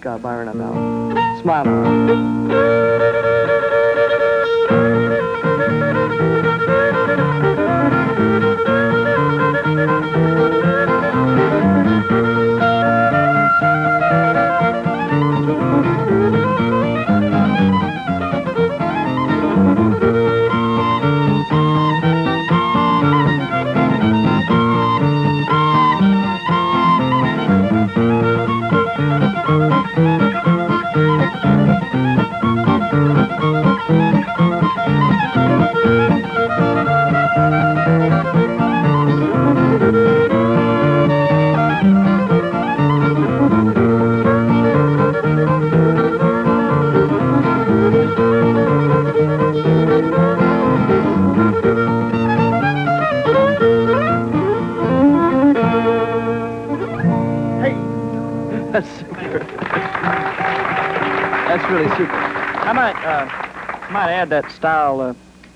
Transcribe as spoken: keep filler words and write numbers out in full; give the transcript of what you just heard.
Uh, Byron, about Smile. That's super. That's really super. I might, uh, might add that style. Uh,